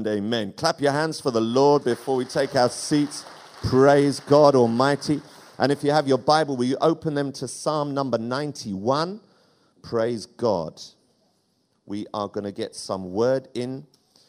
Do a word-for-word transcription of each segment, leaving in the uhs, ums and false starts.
and amen. Clap your hands for the Lord before we take our seats. Praise God Almighty. And if you have your Bible, will you open them to Psalm number ninety-one? Praise God. We are going to get some word in.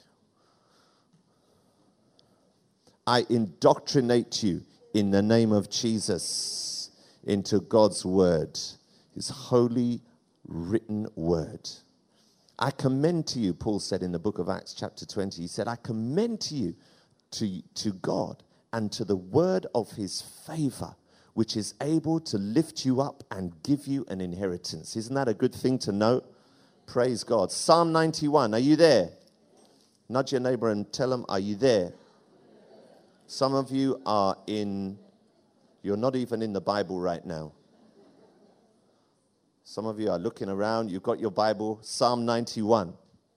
I indoctrinate you in the name of Jesus into God's word, his holy written word. I commend to you, Paul said in the book of Acts chapter twenty, he said, I commend to you, to, to God and to the word of his favor, which is able to lift you up and give you an inheritance. Isn't that a good thing to know? Praise God. Psalm ninety-one, are you there? Nudge your neighbor and tell them, are you there? Some of you are in, you're not even in the Bible right now. Some of you are looking around, you've got your Bible, Psalm ninety-one.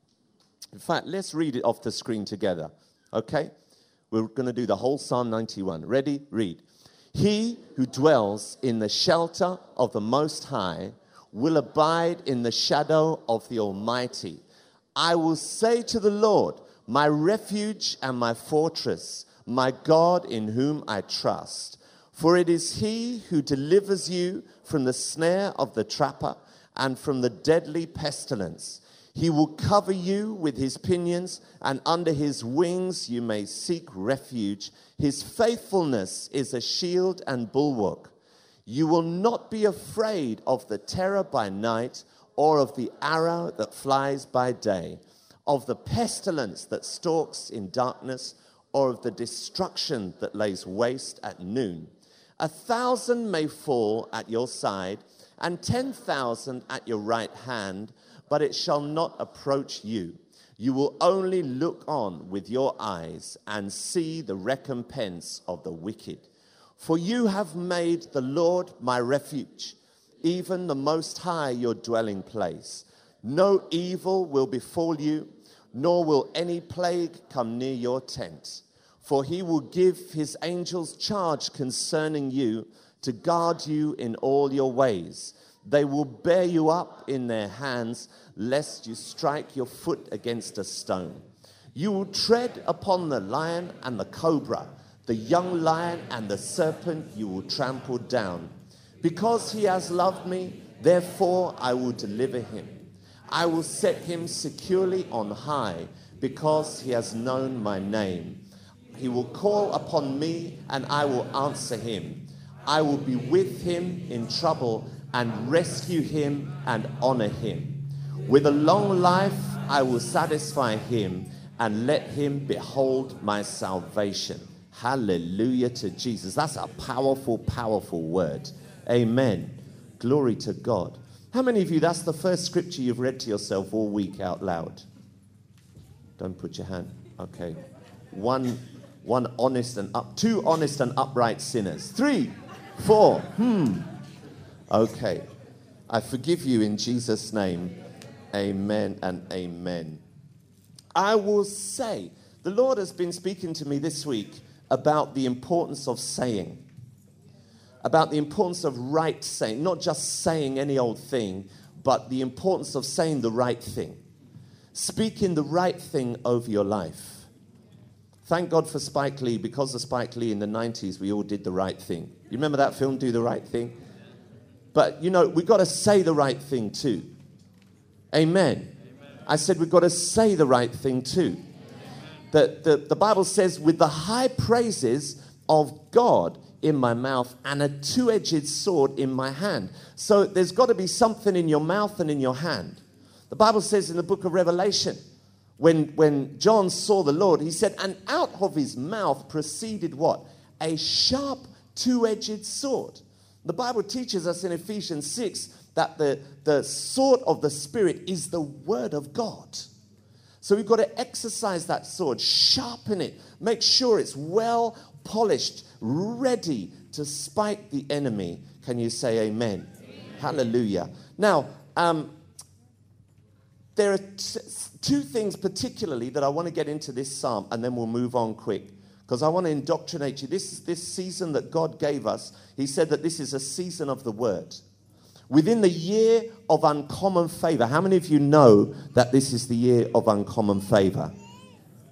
In fact, let's read it off the screen together, okay? We're going to do the whole Psalm ninety-one. Ready? Read. He who dwells in the shelter of the Most High will abide in the shadow of the Almighty. I will say to the Lord, my refuge and my fortress, my God in whom I trust. For it is he who delivers you from the snare of the trapper and from the deadly pestilence. He will cover you with his pinions, and under his wings you may seek refuge. His faithfulness is a shield and bulwark. You will not be afraid of the terror by night, or of the arrow that flies by day, of the pestilence that stalks in darkness, or of the destruction that lays waste at noon. A thousand may fall at your side, and ten thousand at your right hand, but it shall not approach you. You will only look on with your eyes and see the recompense of the wicked. For you have made the Lord my refuge, even the Most High your dwelling place. No evil will befall you, nor will any plague come near your tent. For he will give his angels charge concerning you to guard you in all your ways. They will bear you up in their hands, lest you strike your foot against a stone. You will tread upon the lion and the cobra, the young lion and the serpent you will trample down. Because he has loved me, therefore I will deliver him. I will set him securely on high, because he has known my name. He will call upon me, and I will answer him. I will be with him in trouble, and rescue him and honor him. With a long life I will satisfy him, and let him behold my salvation. Hallelujah to Jesus. That's a powerful, powerful word. Amen. Glory to God. How many of you, that's the first scripture you've read to yourself all week out loud? Don't put your hand. Okay. One, one honest and up, two honest and upright sinners. Three, four, hmm. Okay. I forgive you in Jesus' name. Amen and amen. I will say, the Lord has been speaking to me this week about the importance of saying. About the importance of right saying. Not just saying any old thing, but the importance of saying the right thing. Speaking the right thing over your life. Thank God for Spike Lee. Because of Spike Lee in the nineties, we all did the right thing. You remember that film, Do the Right Thing? But, you know, we've got to say the right thing too. Amen. Amen. I said we've got to say the right thing too. The, the, the Bible says, with the high praises of God in my mouth and a two-edged sword in my hand. So there's got to be something in your mouth and in your hand. The Bible says in the book of Revelation, when, when John saw the Lord, he said, and out of his mouth proceeded what? A sharp two-edged sword. The Bible teaches us in Ephesians six that the, the sword of the Spirit is the word of God. So we've got to exercise that sword, sharpen it, make sure it's well polished, ready to spike the enemy. Can you say amen? Amen. Hallelujah. Now, um, there are t- two things particularly that I want to get into this psalm, and then we'll move on quick. Because I want to indoctrinate you. This, this season that God gave us, he said that this is a season of the word. Within the year of uncommon favor. How many of you know that this is the year of uncommon favor?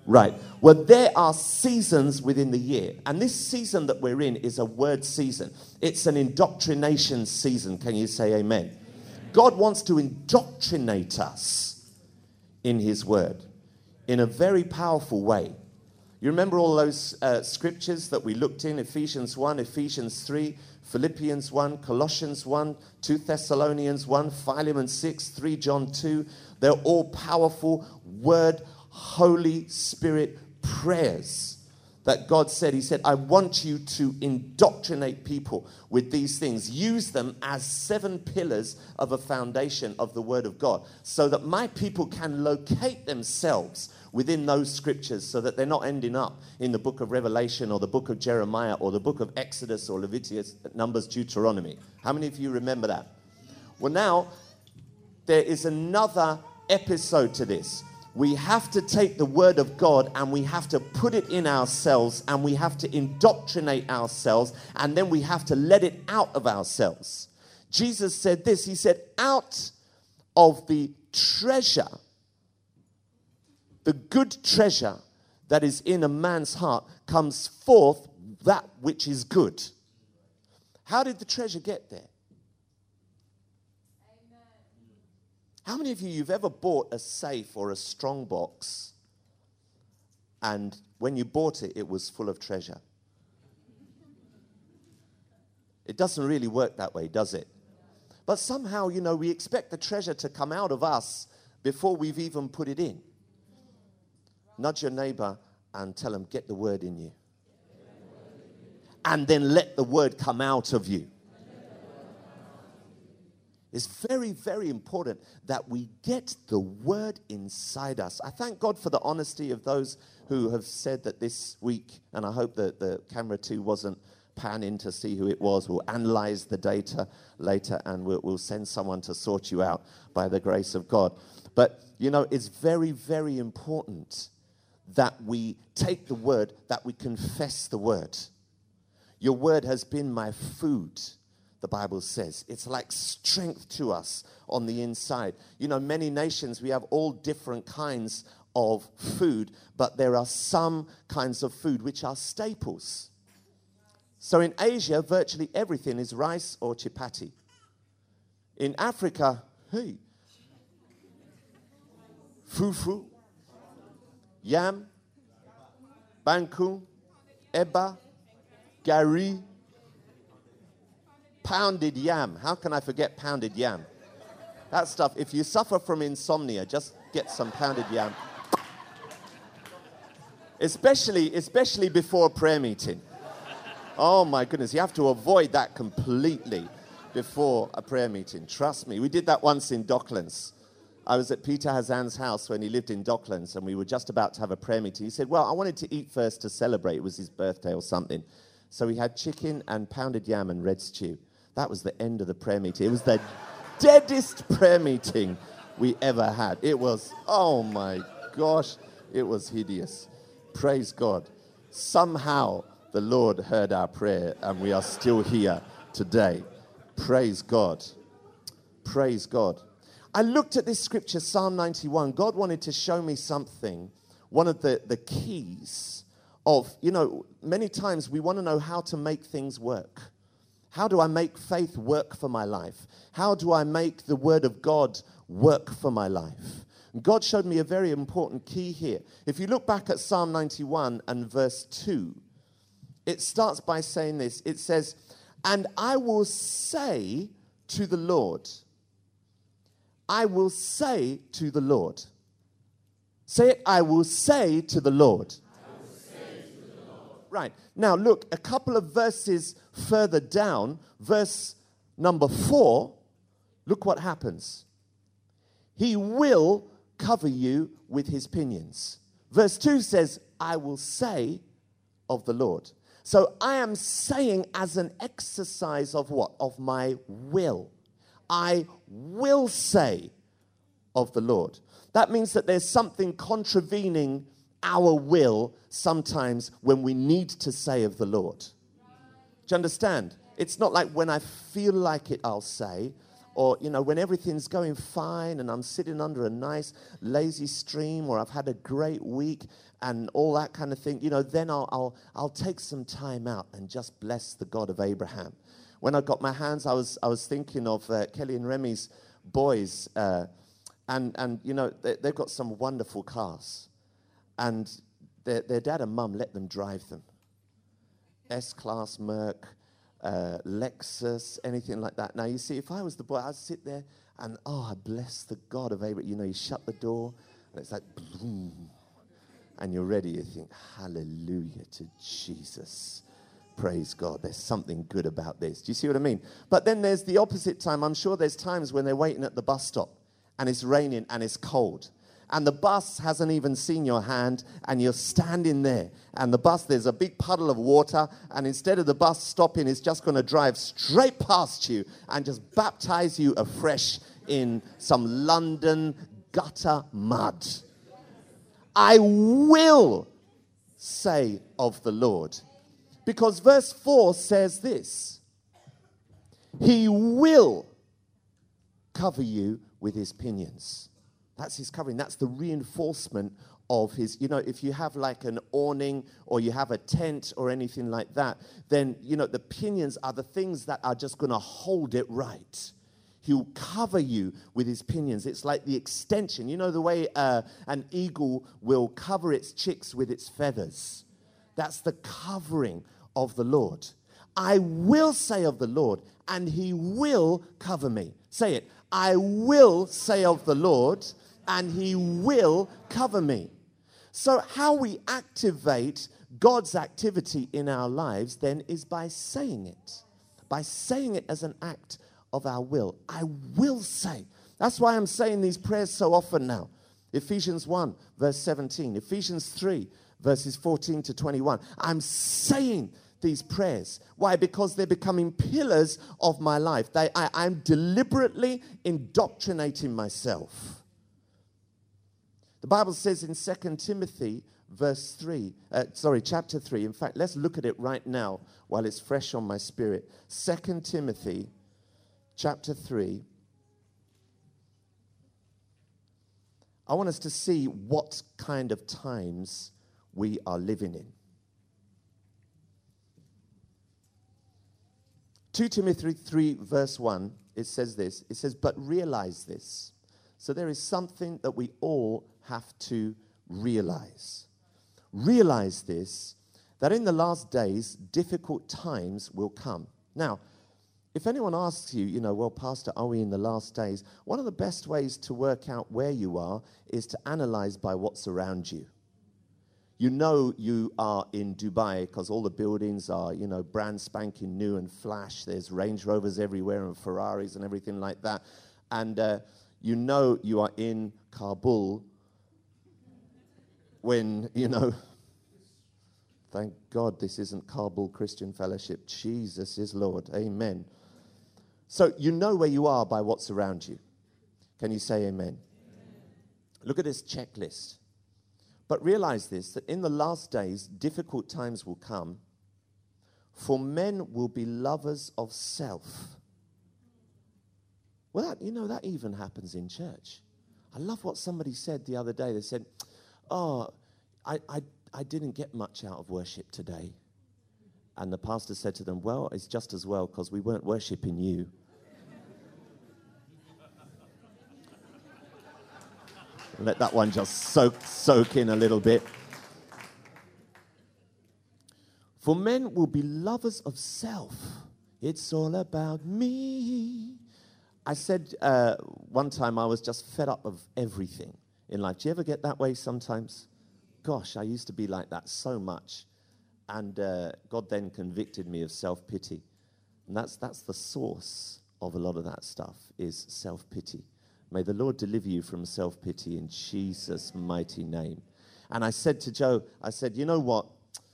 Right. Well, there are seasons within the year. And this season that we're in is a word season. It's an indoctrination season. Can you say amen? God wants to indoctrinate us in his word in a very powerful way. You remember all those uh, scriptures that we looked in? Ephesians one, Ephesians three, Philippians one, Colossians one, two Thessalonians one, Philemon six, three John two. They're all powerful word, Holy Spirit prayers that God said. He said, I want you to indoctrinate people with these things. Use them as seven pillars of a foundation of the Word of God so that my people can locate themselves within those scriptures so that they're not ending up in the book of Revelation or the book of Jeremiah or the book of Exodus or Leviticus, Numbers, Deuteronomy. How many of you remember that? Well, now, there is another episode to this. We have to take the word of God and we have to put it in ourselves and we have to indoctrinate ourselves and then we have to let it out of ourselves. Jesus said this, he said, out of the treasure, the good treasure that is in a man's heart comes forth that which is good. How did the treasure get there? How many of you, you've ever bought a safe or a strong box and when you bought it, it was full of treasure? It doesn't really work that way, does it? But somehow, you know, we expect the treasure to come out of us before we've even put it in. Nudge your neighbor and tell them, get the word in you. And then let the word come out of you. It's very, very important that we get the word inside us. I thank God for the honesty of those who have said that this week, and I hope that the camera too wasn't panning to see who it was. We'll analyze the data later and we'll, we'll send someone to sort you out by the grace of God. But, you know, it's very, very important that we take the word, that we confess the word. Your word has been my food. The Bible says it's like strength to us on the inside. You know, many nations, we have all different kinds of food, but there are some kinds of food which are staples. So in Asia, virtually everything is rice or chapati. In Africa, hey, fufu, yam, banku, eba, gari, pounded yam. How can I forget pounded yam? That stuff, if you suffer from insomnia, just get some pounded yam. Especially, especially before a prayer meeting. Oh my goodness, you have to avoid that completely before a prayer meeting. Trust me. We did that once in Docklands. I was at Peter Hazan's house when he lived in Docklands, and we were just about to have a prayer meeting. He said, well, I wanted to eat first to celebrate. It was his birthday or something. So we had chicken and pounded yam and red stew. That was the end of the prayer meeting. It was the deadest prayer meeting we ever had. It was, oh my gosh, it was hideous. Praise God. Somehow the Lord heard our prayer and we are still here today. Praise God. Praise God. I looked at this scripture, Psalm ninety-one. God wanted to show me something. One of the, the keys of, you know, many times we want to know how to make things work. How do I make faith work for my life? How do I make the word of God work for my life? And God showed me a very important key here. If you look back at Psalm ninety-one and verse two, it starts by saying this. It says, and I will say to the Lord, I will say to the Lord. Say it, I will say to the Lord. I will say to the Lord. Right. Now look, a couple of verses further down, verse number four, look what happens. He will cover you with his pinions. Verse two says, I will say of the Lord. So I am saying as an exercise of what? Of my will. I will say of the Lord. That means that there's something contravening our will sometimes when we need to say of the Lord. Do you understand? It's not like when I feel like it, I'll say, or, you know, when everything's going fine and I'm sitting under a nice lazy stream, or I've had a great week and all that kind of thing, you know, then I'll, I'll, I'll take some time out and just bless the God of Abraham. When I got my hands, I was, I was thinking of uh, Kelly and Remy's boys, uh, and, and, you know, they, they've got some wonderful cars, and their, their dad and mum let them drive them. S-Class, Merc, uh, Lexus, anything like that. Now, you see, if I was the boy, I'd sit there and, oh, I bless the God of Abraham. You know, you shut the door, and it's like, boom, and you're ready. You think, hallelujah to Jesus. Praise God. There's something good about this. Do you see what I mean? But then there's the opposite time. I'm sure there's times when they're waiting at the bus stop, and it's raining, and it's cold. And the bus hasn't even seen your hand, and you're standing there. And the bus, there's a big puddle of water, and instead of the bus stopping, it's just going to drive straight past you and just baptize you afresh in some London gutter mud. I will say of the Lord. Because verse four says this. He will cover you with his pinions. That's his covering. That's the reinforcement of his, you know, if you have like an awning or you have a tent or anything like that, then, you know, the pinions are the things that are just going to hold it right. He'll cover you with his pinions. It's like the extension. You know the way uh, an eagle will cover its chicks with its feathers. That's the covering of the Lord. I will say of the Lord, and he will cover me. Say it. I will say of the Lord, and he will cover me. So how we activate God's activity in our lives then is by saying it. By saying it as an act of our will. I will say. That's why I'm saying these prayers so often now. Ephesians one, verse seventeen. Ephesians three, verses fourteen to twenty-one. I'm saying these prayers. Why? Because they're becoming pillars of my life. They, I, I'm deliberately indoctrinating myself. The Bible says in Second Timothy, verse three, uh, sorry, chapter three. In fact, let's look at it right now while it's fresh on my spirit. Second Timothy, chapter three. I want us to see what kind of times we are living in. Second Timothy three, verse one, it says this. It says, but realize this. So there is something that we all have to realize. Realize this, that in the last days, difficult times will come. Now, if anyone asks you, you know, well, Pastor, are we in the last days? One of the best ways to work out where you are is to analyze by what's around you. You know you are in Dubai because all the buildings are, you know, brand spanking new and flash. There's Range Rovers everywhere and Ferraris and everything like that. And uh, you know you are in Kabul when, you know, thank God this isn't Kabul Christian Fellowship. Jesus is Lord. Amen. So you know where you are by what's around you. Can you say amen? Amen. Look at this checklist. But realize this, that in the last days, difficult times will come, for men will be lovers of self. Well, that, you know, that even happens in church. I love what somebody said the other day. They said, oh, I, I, I didn't get much out of worship today. And the pastor said to them, well, it's just as well because we weren't worshiping you. Let that one just soak, soak in a little bit. For men will be lovers of self. It's all about me. I said uh, one time I was just fed up of everything in life. Do you ever get that way sometimes? Gosh, I used to be like that so much. And uh, God then convicted me of self-pity. And that's, that's the source of a lot of that stuff, is self-pity. May the Lord deliver you from self-pity in Jesus' mighty name. And I said to Joe, I said, you know what?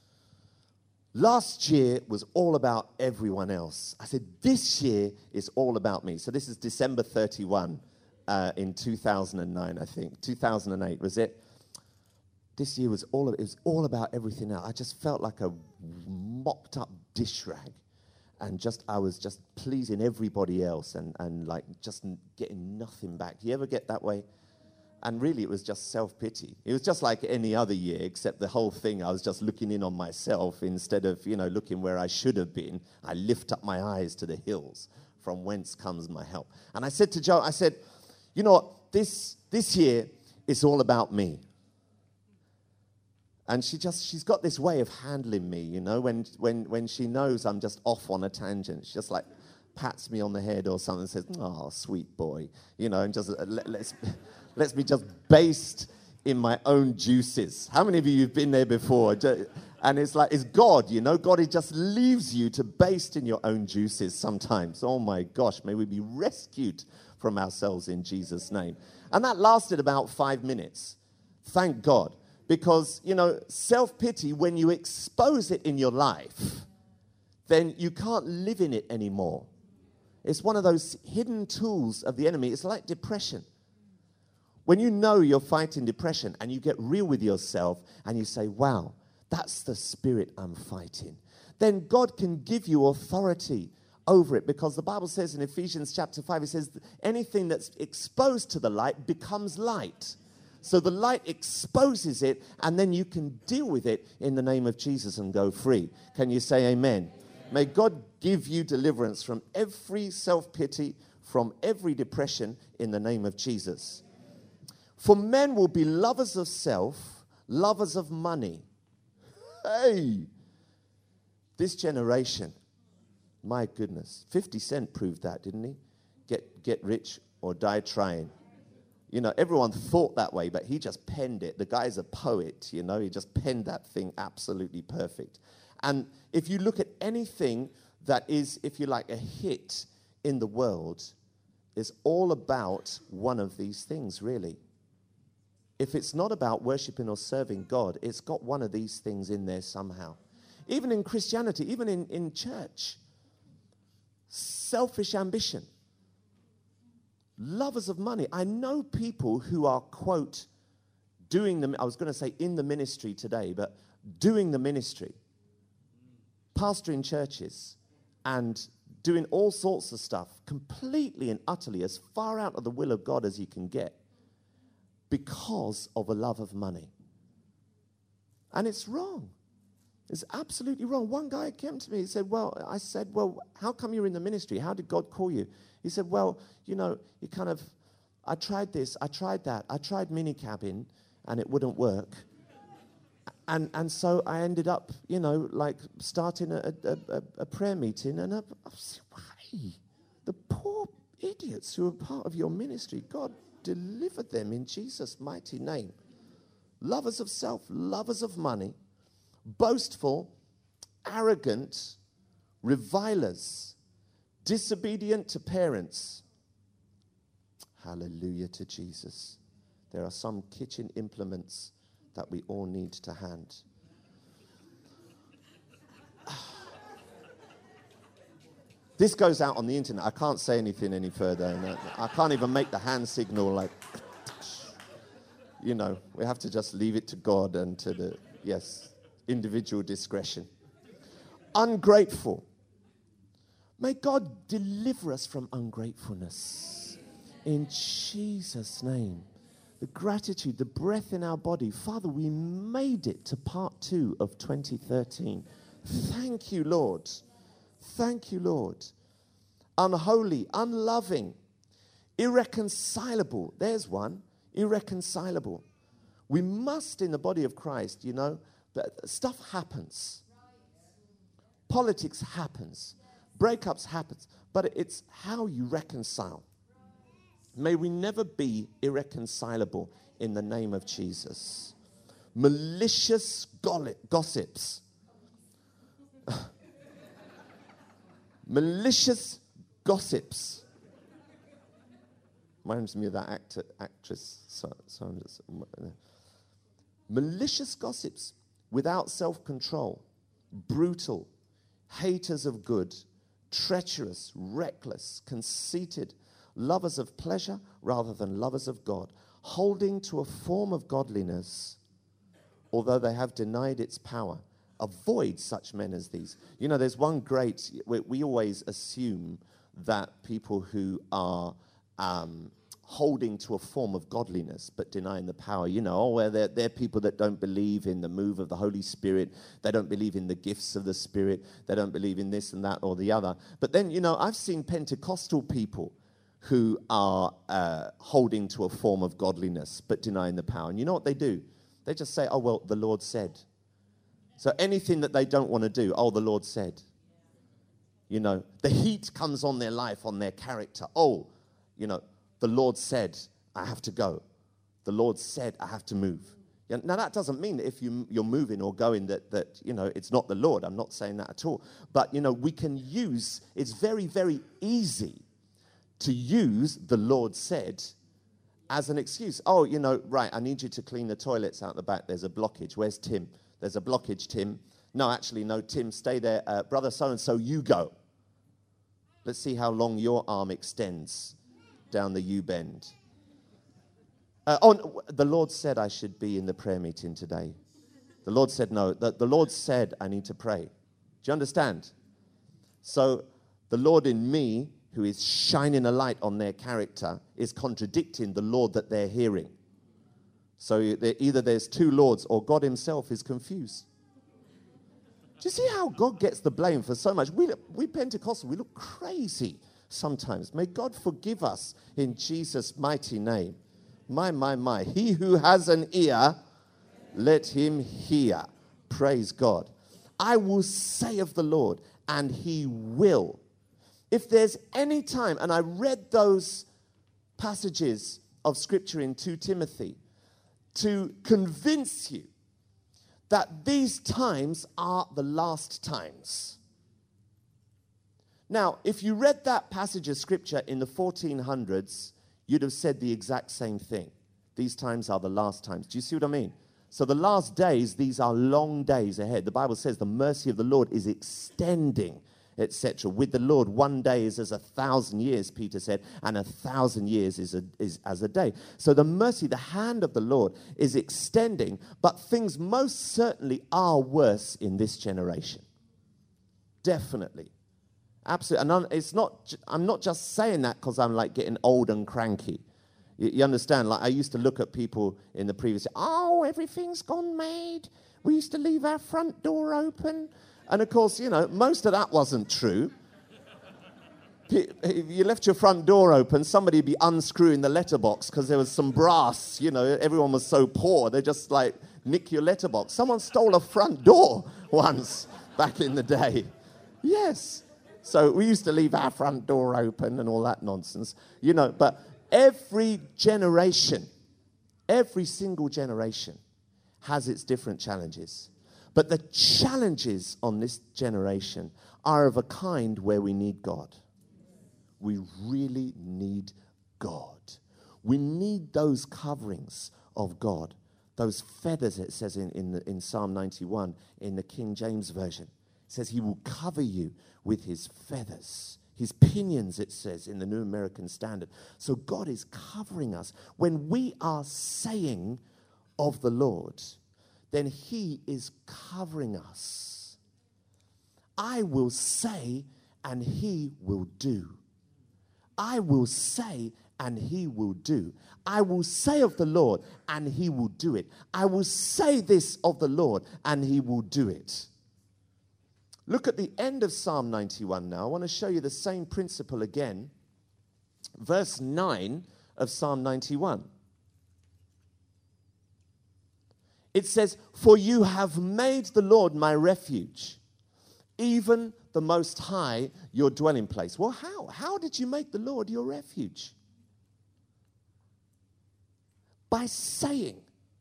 Last year was all about everyone else. I said, this year is all about me. So this is December thirty-first uh, in two thousand nine, I think. two thousand eight, was it? This year was all, it was all about everything else. I just felt like a mopped up dish rag. and just I was just pleasing everybody else and, and like just n- getting nothing back. You ever get that way? And really, it was just self-pity. It was just like any other year, except the whole thing, I was just looking in on myself instead of, you know, looking where I should have been. I lift up my eyes to the hills, from whence comes my help. And I said to Joe, I said, you know what, this, this year is all about me. And she just, she's got this way of handling me, you know, when, when, when she knows I'm just off on a tangent. She just like pats me on the head or something and says, oh, sweet boy, you know, and just uh, let, let's... lets me just baste in my own juices. How many of you have been there before? And it's like, it's God, you know? God, it just leaves you to baste in your own juices sometimes. Oh my gosh, may we be rescued from ourselves in Jesus' name. And that lasted about five minutes. Thank God. Because, you know, self-pity, when you expose it in your life, then you can't live in it anymore. It's one of those hidden tools of the enemy. It's like depression. When you know you're fighting depression and you get real with yourself and you say, wow, that's the spirit I'm fighting, then God can give you authority over it, because the Bible says in Ephesians chapter five, it says anything that's exposed to the light becomes light. So the light exposes it, and then you can deal with it in the name of Jesus and go free. Can you say amen? Amen. May God give you deliverance from every self-pity, from every depression in the name of Jesus. For men will be lovers of self, lovers of money. Hey, this generation, my goodness. fifty Cent proved that, didn't he? Get, get rich or die trying. You know, everyone thought that way, but he just penned it. The guy's a poet, you know. He just penned that thing absolutely perfect. And if you look at anything that is, if you like, a hit in the world, is all about one of these things, really. If it's not about worshiping or serving God, it's got one of these things in there somehow. Even in Christianity, even in, in church, selfish ambition, lovers of money. I know people who are, quote, doing the, I was going to say in the ministry today, but doing the ministry, pastoring churches and doing all sorts of stuff completely and utterly as far out of the will of God as you can get, because of a love of money. And it's wrong. It's absolutely wrong. One guy came to me, he said, well, I said, well, how come you're in the ministry? How did God call you? He said, well, you know, he kind of, I tried this, I tried that, I tried mini cabin, and it wouldn't work. And and so I ended up, you know, like starting a, a, a, a prayer meeting, and I, I was like, why? The poor idiots who are part of your ministry, God, deliver them in Jesus' mighty name. Lovers of self, lovers of money, boastful, arrogant, revilers, disobedient to parents. Hallelujah to Jesus. There are some kitchen implements that we all need to hand. This goes out on the internet. I can't say anything any further. And I can't even make the hand signal like, you know, we have to just leave it to God and to the, yes, individual discretion. Ungrateful. May God deliver us from ungratefulness. In Jesus' name. The gratitude, the breath in our body. Father, we made it to part two of twenty thirteen. Thank you, Lord. Thank you, Lord. Unholy, unloving, irreconcilable. There's one. Irreconcilable. We must, in the body of Christ, you know, stuff happens. Politics happens. Breakups happens. But it's how you reconcile. May we never be irreconcilable in the name of Jesus. Malicious gossips. Malicious gossips. Reminds me of that actor, actress. So, so just, malicious gossips without self-control, brutal, haters of good, treacherous, reckless, conceited, lovers of pleasure rather than lovers of God, holding to a form of godliness, although they have denied its power. Avoid such men as these. You know, there's one great, we, we always assume that people who are um, holding to a form of godliness but denying the power, you know, oh, well, they're, they're people that don't believe in the move of the Holy Spirit. They don't believe in the gifts of the Spirit. They don't believe in this and that or the other. But then, you know, I've seen Pentecostal people who are uh, holding to a form of godliness but denying the power. And you know what they do? They just say, oh, well, the Lord said. So anything that they don't want to do, oh, the Lord said. You know, the heat comes on their life, on their character. Oh, you know, the Lord said, I have to go. The Lord said, I have to move. Yeah, now, that doesn't mean that if you, you're moving or going that, that, you know, it's not the Lord. I'm not saying that at all. But, you know, we can use, it's very, very easy to use the Lord said as an excuse. Oh, you know, right, I need you to clean the toilets out the back. There's a blockage. Where's Tim? There's a blockage, Tim. No, actually, no, Tim, stay there. Uh, brother so-and-so, you go. Let's see how long your arm extends down the U-bend. Uh, oh, no, the Lord said I should be in the prayer meeting today. The Lord said no. The, the Lord said I need to pray. Do you understand? So the Lord in me, who is shining a light on their character, is contradicting the Lord that they're hearing. So either there's two lords or God himself is confused. Do you see how God gets the blame for so much? We, we Pentecostals, we look crazy sometimes. May God forgive us in Jesus' mighty name. My, my, my. He who has an ear, let him hear. Praise God. I will say of the Lord, and he will. If there's any time, and I read those passages of Scripture in Second Timothy, to convince you that these times are the last times. Now, if you read that passage of Scripture in the fourteen hundreds, you'd have said the exact same thing. These times are the last times. Do you see what I mean? So the last days, these are long days ahead. The Bible says the mercy of the Lord is extending, et cetera. With the Lord, one day is as a thousand years, Peter said, and a thousand years is, a, is as a day. So the mercy, the hand of the Lord is extending, but things most certainly are worse in this generation. Definitely. Absolutely. And it's not, I'm not just saying that because I'm like getting old and cranky. You, you understand? Like I used to look at people in the previous, oh, everything's gone mad. We used to leave our front door open. And, of course, you know, most of that wasn't true. If you left your front door open, somebody would be unscrewing the letterbox because there was some brass. You know, everyone was so poor. They just, like, nick your letterbox. Someone stole a front door once back in the day. Yes. So we used to leave our front door open and all that nonsense. You know, but every generation, every single generation has its different challenges. But the challenges on this generation are of a kind where we need God. We really need God. We need those coverings of God, those feathers, it says in, in, the, in Psalm ninety-one, in the King James Version. It says he will cover you with his feathers. His pinions, it says in the New American Standard. So God is covering us. When we are saying of the Lord, then he is covering us. I will say, and he will do. I will say, and he will do. I will say of the Lord, and he will do it. I will say this of the Lord, and he will do it. Look at the end of Psalm ninety-one now. I want to show you the same principle again. Verse nine of Psalm ninety-one. It says, for you have made the Lord my refuge, even the Most High your dwelling place. Well, how? How did you make the Lord your refuge? By saying,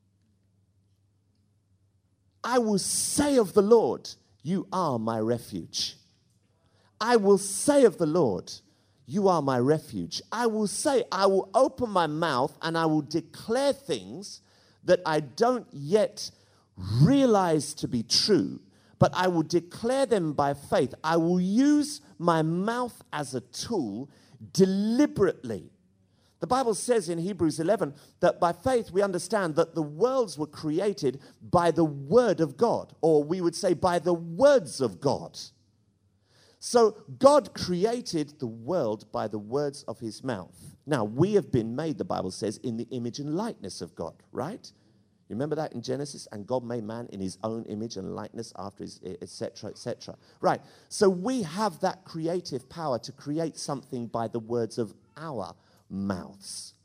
I will say of the Lord, you are my refuge. I will say of the Lord, you are my refuge. I will say, I will open my mouth and I will declare things that I don't yet realize to be true, but I will declare them by faith. I will use my mouth as a tool deliberately. The Bible says in Hebrews eleven that by faith we understand that the worlds were created by the word of God, or we would say by the words of God. So God created the world by the words of his mouth. Now, we have been made, the Bible says, in the image and likeness of God, right? You remember that in Genesis? And God made man in his own image and likeness after his, et cetera, et cetera. Right. So we have that creative power to create something by the words of our mouths.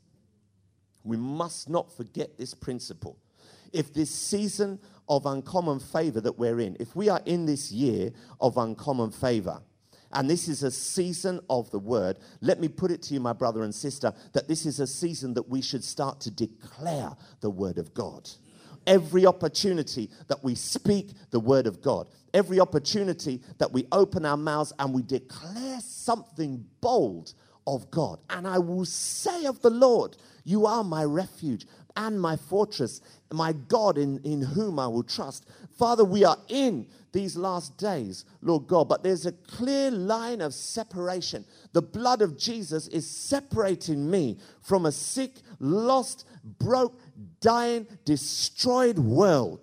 We must not forget this principle. If this season of uncommon favor that we're in, if we are in this year of uncommon favor, and this is a season of the word, let me put it to you, my brother and sister, that this is a season that we should start to declare the word of God. Every opportunity that we speak the word of God, every opportunity that we open our mouths and we declare something bold of God. And I will say of the Lord, you are my refuge and my fortress, my God in, in whom I will trust. Father, we are in these last days, Lord God, but there's a clear line of separation. The blood of Jesus is separating me from a sick, lost, broke, dying, destroyed world,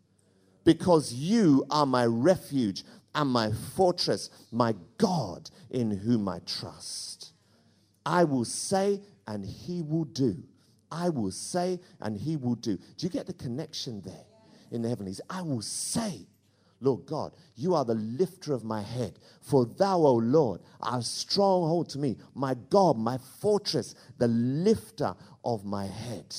because you are my refuge and my fortress, my God in whom I trust. I will say and he will do. I will say and he will do. Do you get the connection there in the heavenlies? I will say, Lord God, you are the lifter of my head. For thou, O Lord, are a stronghold to me. My God, my fortress, the lifter of my head.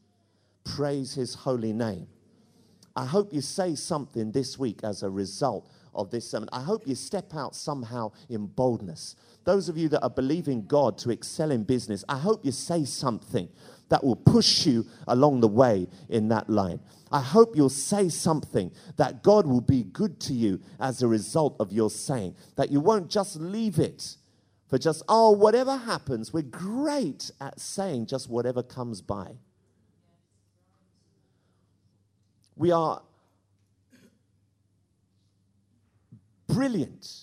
Praise his holy name. I hope you say something this week as a result of this sermon. I hope you step out somehow in boldness. Those of you that are believing God to excel in business, I hope you say something that will push you along the way in that line. I hope you'll say something that God will be good to you as a result of your saying, that you won't just leave it for just, oh, whatever happens. We're great at saying just whatever comes by. We are brilliant,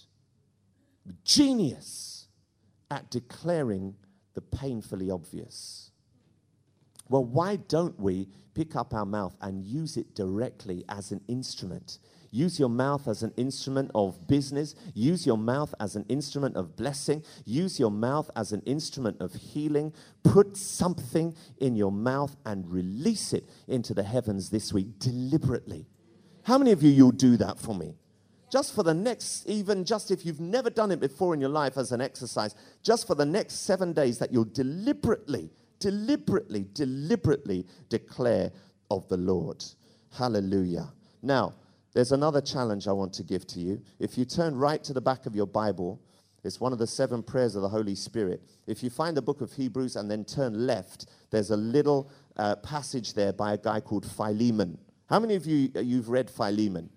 genius at declaring the painfully obvious. Well, why don't we pick up our mouth and use it directly as an instrument? Use your mouth as an instrument of business. Use your mouth as an instrument of blessing. Use your mouth as an instrument of healing. Put something in your mouth and release it into the heavens this week deliberately. How many of you, you'll do that for me? Just for the next, even just if you've never done it before in your life as an exercise, just for the next seven days that you'll deliberately, deliberately, deliberately declare of the Lord. Hallelujah. Now, there's another challenge I want to give to you. If you turn right to the back of your Bible, it's one of the seven prayers of the Holy Spirit. If you find the book of Hebrews and then turn left, there's a little uh, passage there by a guy called Philemon. How many of you, uh, you've read Philemon?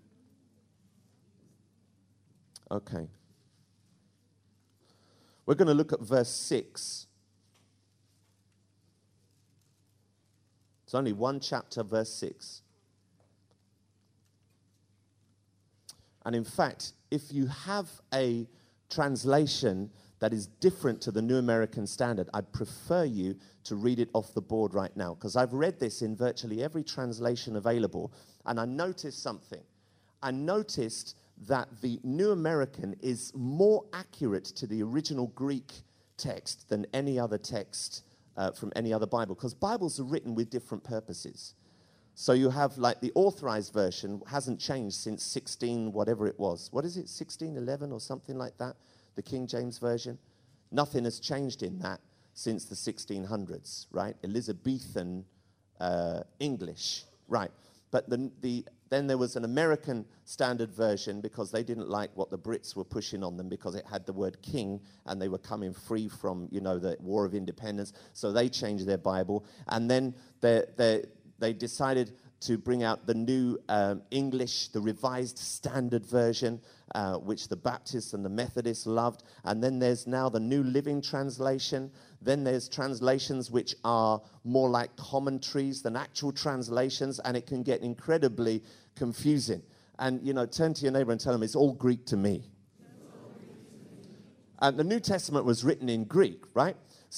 Okay. We're going to look at verse six. It's only one chapter, verse six. And in fact, if you have a translation that is different to the New American Standard, I'd prefer you to read it off the board right now, because I've read this in virtually every translation available, and I noticed something. I noticed that the New American is more accurate to the original Greek text than any other text uh, from any other Bible, because Bibles are written with different purposes. So you have, like, the authorized version hasn't changed since sixteen, whatever it was. What is it, sixteen eleven or something like that? The King James Version? Nothing has changed in that since the sixteen hundreds, right? Elizabethan uh, English, right? But the, the then there was an American Standard Version, because they didn't like what the Brits were pushing on them, because it had the word king and they were coming free from, you know, the War of Independence. So they changed their Bible. And then they they they decided to bring out the new um, English, the Revised Standard Version, uh, which the Baptists and the Methodists loved. And then there's now the New Living Translation. Then there's translations which are more like commentaries than actual translations, and it can get incredibly confusing. And, you know, turn to your neighbor and tell them, it's all Greek to me. And the New Testament was written in Greek, right? So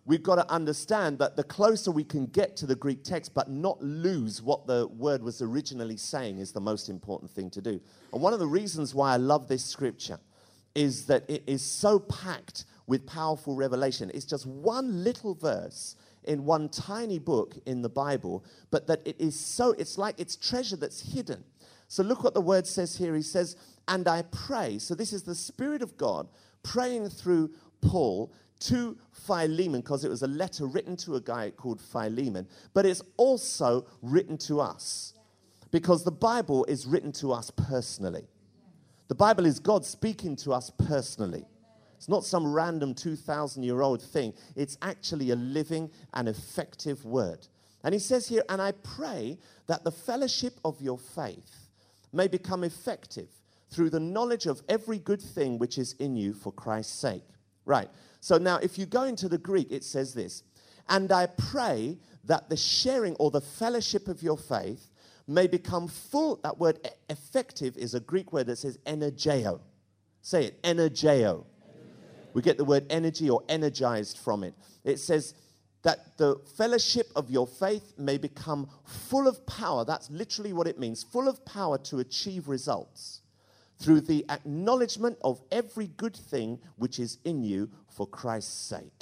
we've got to understand that the closer we can get to the Greek text but not lose what the word was originally saying is the most important thing to do. And one of the reasons why I love this scripture is that it is so packed with powerful revelation. It's just one little verse in one tiny book in the Bible, but that it is so, it's like it's treasure that's hidden. So look what the word says here. He says, and I pray. So this is the Spirit of God praying through Paul to Philemon, because it was a letter written to a guy called Philemon, but it's also written to us, because the Bible is written to us personally. The Bible is God speaking to us personally. It's not some random two thousand year old thing. It's actually a living and effective word. And he says here, and I pray that the fellowship of your faith may become effective through the knowledge of every good thing which is in you for Christ's sake. Right. So now if you go into the Greek, it says this, and I pray that the sharing or the fellowship of your faith may become full. That word e- effective is a Greek word that says energeo. Say it, energeo. We get the word energy or energized from it. It says that the fellowship of your faith may become full of power. That's literally what it means. Full of power to achieve results through the acknowledgement of every good thing which is in you for Christ's sake.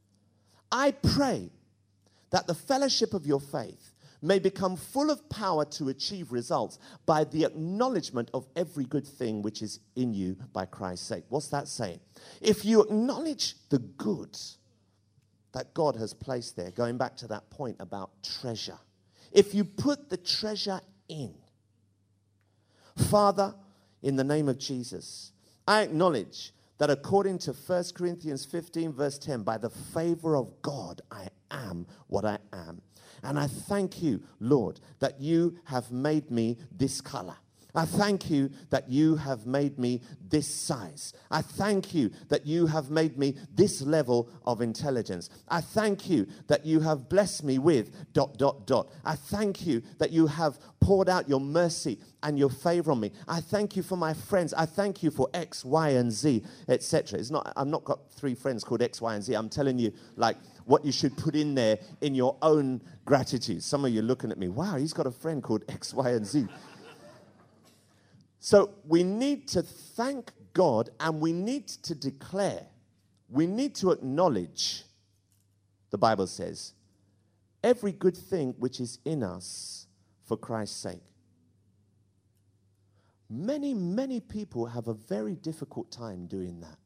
I pray that the fellowship of your faith may become full of power to achieve results by the acknowledgement of every good thing which is in you by Christ's sake. What's that saying? If you acknowledge the good that God has placed there, going back to that point about treasure, if you put the treasure in, Father, in the name of Jesus, I acknowledge that according to First Corinthians fifteen verse ten, by the favor of God, I am what I am. And I thank you, Lord, that you have made me this color. I thank you that you have made me this size. I thank you that you have made me this level of intelligence. I thank you that you have blessed me with dot, dot, dot. I thank you that you have poured out your mercy and your favor on me. I thank you for my friends. I thank you for X, Y, and Z, et cetera. It's not, I've not got three friends called X, Y, and Z. I'm telling you, like, what you should put in there in your own gratitude. Some of you are looking at me, wow, he's got a friend called X, Y, and Z. So we need to thank God, and we need to declare, we need to acknowledge, the Bible says, every good thing which is in us for Christ's sake. Many, many people have a very difficult time doing that,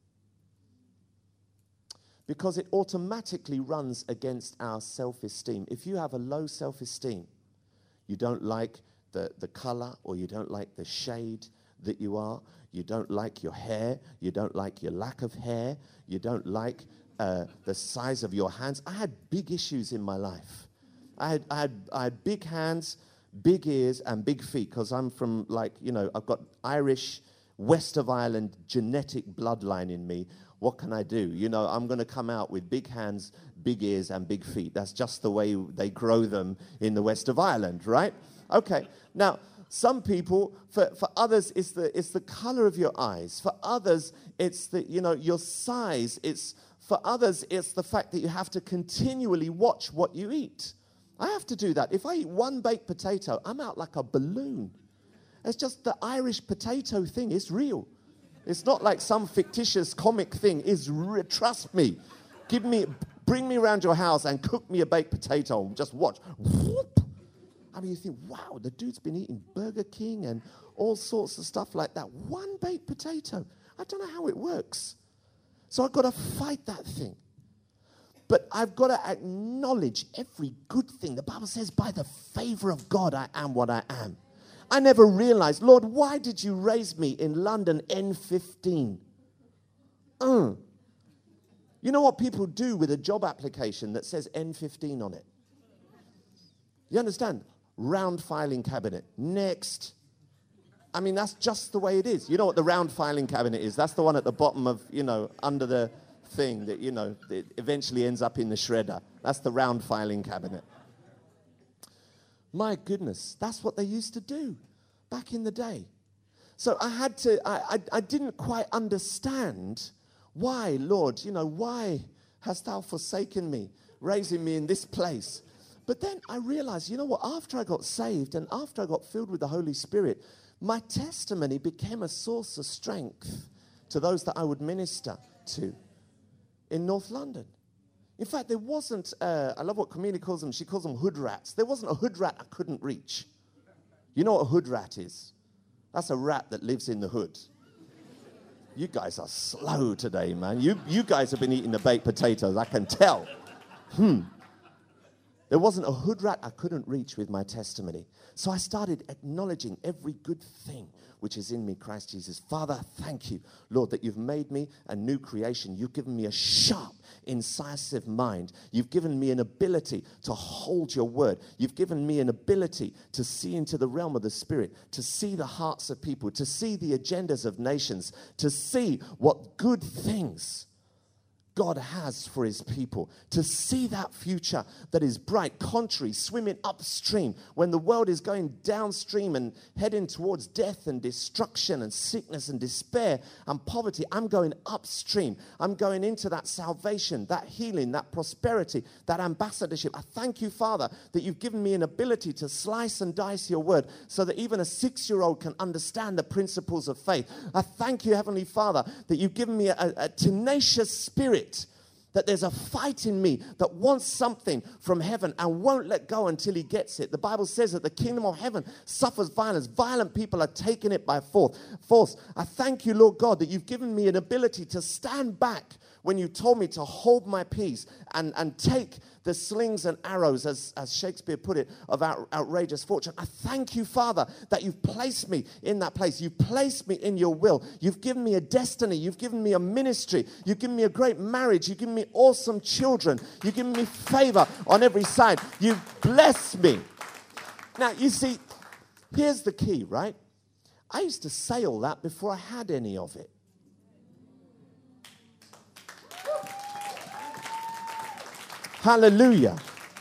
because it automatically runs against our self-esteem. If you have a low self-esteem, you don't like the, the color, or you don't like the shade that you are, you don't like your hair, you don't like your lack of hair, you don't like uh, the size of your hands. I had big issues in my life. I had, I had, I had big hands, big ears, and big feet, because I'm from, like, you know, I've got Irish, West of Ireland genetic bloodline in me. What can I do? You know, I'm going to come out with big hands, big ears, and big feet. That's just the way they grow them in the West of Ireland, right? Okay. Now, some people, for, for others, it's the it's the color of your eyes. For others, it's the, you know, your size. It's for others, it's the fact that you have to continually watch what you eat. I have to do that. If I eat one baked potato, I'm out like a balloon. It's just the Irish potato thing is real. It's not like some fictitious comic thing. It's re- trust me. Give me, bring me around your house and cook me a baked potato and just watch. Whoop. I mean, you think, wow, the dude's been eating Burger King and all sorts of stuff like that. One baked potato. I don't know how it works. So I've got to fight that thing. But I've got to acknowledge every good thing. The Bible says, by the favor of God, I am what I am. I never realized, Lord, why did you raise me in London N fifteen? Uh. You know what people do with a job application that says N fifteen on it? You understand? Round filing cabinet. Next. I mean, that's just the way it is. You know what the round filing cabinet is? That's the one at the bottom of, you know, under the thing that, you know, it eventually ends up in the shredder. That's the round filing cabinet. My goodness, that's what they used to do back in the day. So I had to, I, I, I didn't quite understand why, Lord, you know, why hast thou forsaken me, raising me in this place? But then I realized, you know what, after I got saved and after I got filled with the Holy Spirit, my testimony became a source of strength to those that I would minister to in North London. In fact, there wasn't, uh, I love what Camille calls them, she calls them hood rats. There wasn't a hood rat I couldn't reach. You know what a hood rat is? That's a rat that lives in the hood. You guys are slow today, man. You, you guys have been eating the baked potatoes, I can tell. Hmm. There wasn't a hood rat I couldn't reach with my testimony. So I started acknowledging every good thing which is in me, Christ Jesus. Father, thank you, Lord, that you've made me a new creation. You've given me a sharp, incisive mind. You've given me an ability to hold your word. You've given me an ability to see into the realm of the Spirit, to see the hearts of people, to see the agendas of nations, to see what good things God has for his people, to see that future that is bright, contrary, swimming upstream when the world is going downstream and heading towards death and destruction and sickness and despair and poverty. I'm going upstream. I'm going into that salvation, that healing, that prosperity, that ambassadorship. I thank you, Father, that you've given me an ability to slice and dice your word so that even a six-year-old can understand the principles of faith. I thank you, Heavenly Father, that you've given me a, a tenacious spirit, that there's a fight in me that wants something from heaven and won't let go until he gets it. The Bible says that the kingdom of heaven suffers violence. Violent people are taking it by force. Force. I thank you, Lord God, that you've given me an ability to stand back when you told me to hold my peace and, and take the slings and arrows, as, as Shakespeare put it, of out, outrageous fortune. I thank you, Father, that you've placed me in that place. You've placed me in your will. You've given me a destiny. You've given me a ministry. You've given me a great marriage. You've given me awesome children. You've given me favor on every side. You've blessed me. Now, you see, here's the key, right? I used to say all that before I had any of it. Hallelujah.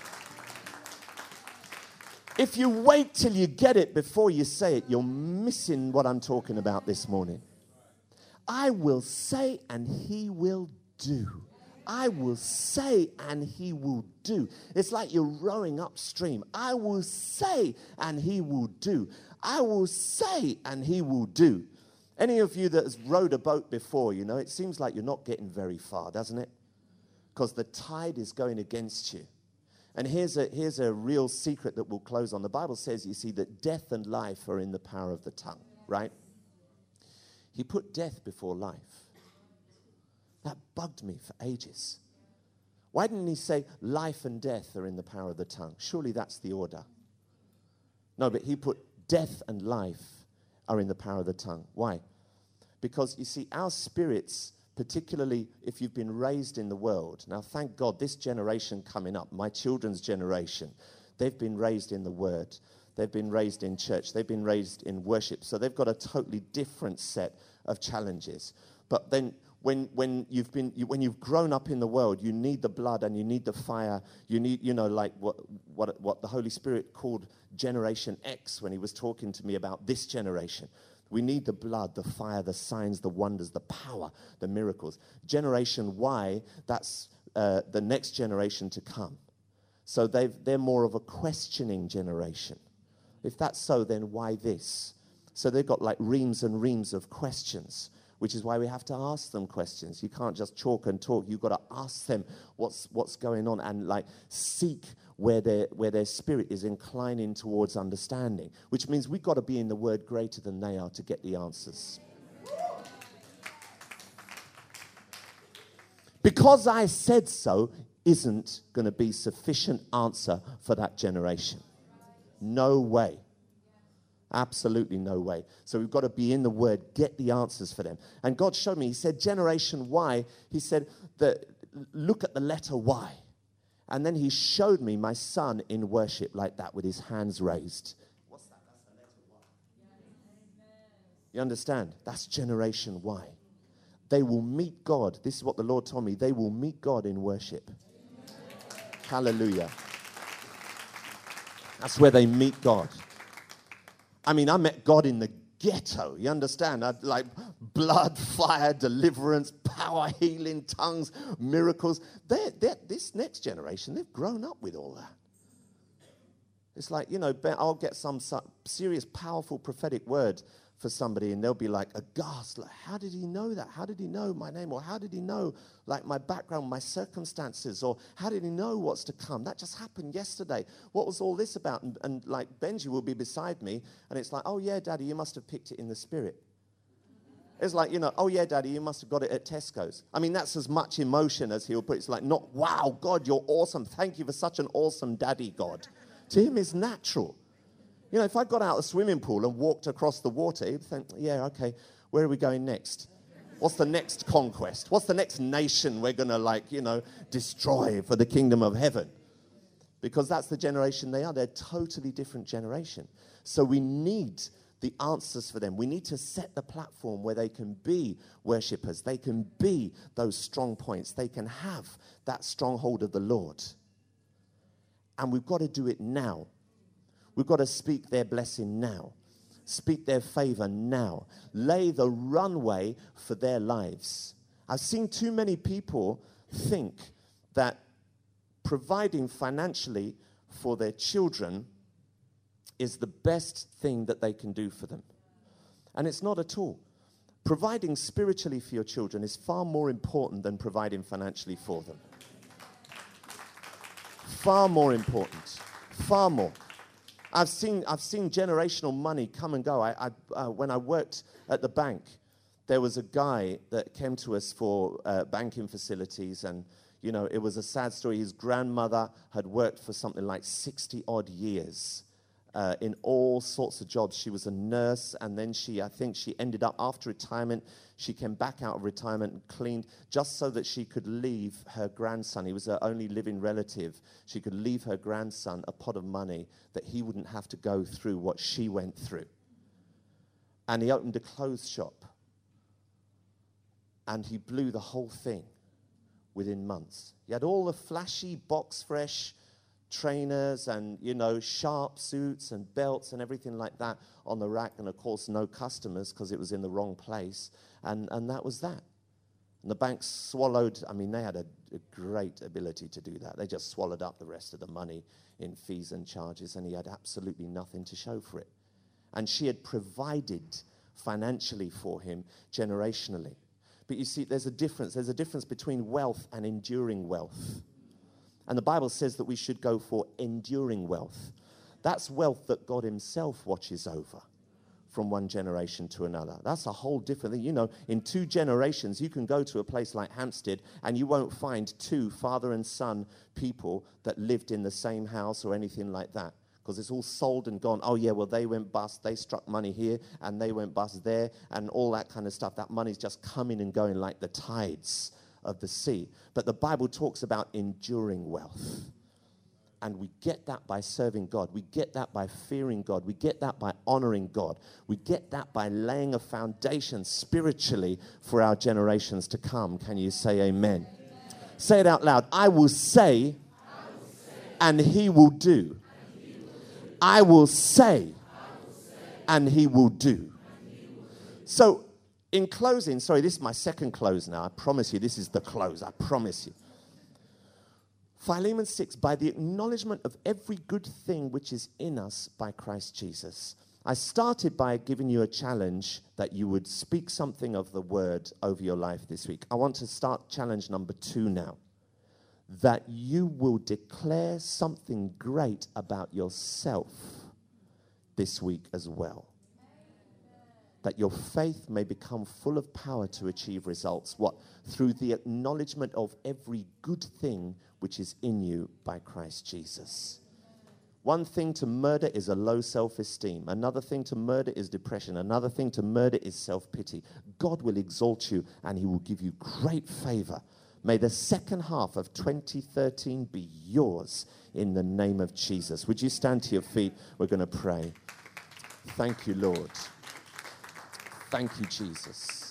If you wait till you get it before you say it, you're missing what I'm talking about this morning. I will say and he will do. I will say and he will do. It's like you're rowing upstream. I will say and he will do. I will say and he will do. Any of you that has rowed a boat before, you know, it seems like you're not getting very far, doesn't it? Because the tide is going against you. And here's a, here's a real secret that we'll close on. The Bible says, you see, that death and life are in the power of the tongue, right? He put death before life. That bugged me for ages. Why didn't he say life and death are in the power of the tongue? Surely that's the order. No, but he put death and life are in the power of the tongue. Why? Because, you see, our spirits, particularly if you've been raised in the world. Now, thank God, this generation coming up, my children's generation, they've been raised in the Word. They've been raised in church. They've been raised in worship. So they've got a totally different set of challenges. But then when when you've been you, when you've grown up in the world, you need the blood and you need the fire. You need, you know, like what what what the Holy Spirit called Generation X when he was talking to me about this generation. We need the blood, the fire, the signs, the wonders, the power, the miracles. Generation Y, that's uh, the next generation to come. So they've, they're more of a questioning generation. If that's so, then why this? So they've got like reams and reams of questions, which is why we have to ask them questions. You can't just talk and talk. You've got to ask them what's what's going on and like seek where their where their spirit is inclining towards understanding, which means we've got to be in the word greater than they are to get the answers. Because I said so isn't going to be sufficient answer for that generation. No way. Absolutely no way. So we've got to be in the word, get the answers for them. And God showed me, he said, Generation Y, he said, that look at the letter Y. And then he showed me my son in worship like that with his hands raised. What's that? That's the letter Y. You understand? That's Generation Y. They will meet God. This is what the Lord told me. They will meet God in worship. Hallelujah. That's where they meet God. I mean, I met God in the ghetto. You understand? I'd like blood, fire, deliverance, power, healing, tongues, miracles. They're, they're, this next generation, they've grown up with all that. It's like, you know, I'll get some serious, powerful prophetic word for somebody, and they'll be like aghast, like, how did he know that? How did he know my name? Or how did he know, like, my background, my circumstances? Or how did he know what's to come? That just happened yesterday. What was all this about? And, and like, Benji will be beside me, and it's like, oh, yeah, Daddy, you must have picked it in the spirit. It's like, you know, oh, yeah, Daddy, you must have got it at Tesco's. I mean, that's as much emotion as he'll put. It's like, not, wow, God, you're awesome. Thank you for such an awesome daddy, God. To him, it's natural. You know, if I got out of the swimming pool and walked across the water, he'd think, yeah, okay, where are we going next? What's the next conquest? What's the next nation we're going to, like, you know, destroy for the kingdom of heaven? Because that's the generation they are. They're a totally different generation. So we need the answers for them. We need to set the platform where they can be worshippers. They can be those strong points. They can have that stronghold of the Lord. And we've got to do it now. We've got to speak their blessing now. Speak their favor now. Lay the runway for their lives. I've seen too many people think that providing financially for their children is the best thing that they can do for them. And it's not at all. Providing spiritually for your children is far more important than providing financially for them. Far more important. Far more. I've seen I've seen generational money come and go. I, I uh, when I worked at the bank, there was a guy that came to us for uh, banking facilities, and you know, it was a sad story. His grandmother had worked for something like sixty odd years uh, in all sorts of jobs. She was a nurse, and then she, I think, she ended up after retirement. She came back out of retirement and cleaned just so that she could leave her grandson. He was her only living relative. She could leave her grandson a pot of money that he wouldn't have to go through what she went through. And he opened a clothes shop. And he blew the whole thing within months. He had all the flashy, box fresh trainers and, you know, sharp suits and belts and everything like that on the rack, and of course no customers because it was in the wrong place, and, and that was that. And the bank swallowed, I mean, they had a, a great ability to do that. They just swallowed up the rest of the money in fees and charges, and he had absolutely nothing to show for it. And she had provided financially for him generationally. But you see, there's a difference. There's a difference between wealth and enduring wealth. And the Bible says that we should go for enduring wealth. That's wealth that God himself watches over from one generation to another. That's a whole different thing. You know, in two generations, you can go to a place like Hampstead and you won't find two father and son people that lived in the same house or anything like that, because it's all sold and gone. Oh, yeah, well, they went bust. They struck money here and they went bust there and all that kind of stuff. That money's just coming and going like the tides of the sea. But the Bible talks about enduring wealth. And we get that by serving God. We get that by fearing God. We get that by honoring God. We get that by laying a foundation spiritually for our generations to come. Can you say amen? Amen. Say it out loud. I will say, I will say and he will do. He will do. I will say, I will say and he will do. He will do. So, in closing, sorry, this is my second close now. I promise you, this is the close. I promise you. Philemon six, by the acknowledgement of every good thing which is in us by Christ Jesus. I started by giving you a challenge that you would speak something of the word over your life this week. I want to start challenge number two now. That you will declare something great about yourself this week as well. That your faith may become full of power to achieve results. What? Through the acknowledgement of every good thing which is in you by Christ Jesus. One thing to murder is a low self-esteem. Another thing to murder is depression. Another thing to murder is self-pity. God will exalt you and he will give you great favor. May the second half of twenty thirteen be yours in the name of Jesus. Would you stand to your feet? We're going to pray. Thank you, Lord. Thank you, Jesus.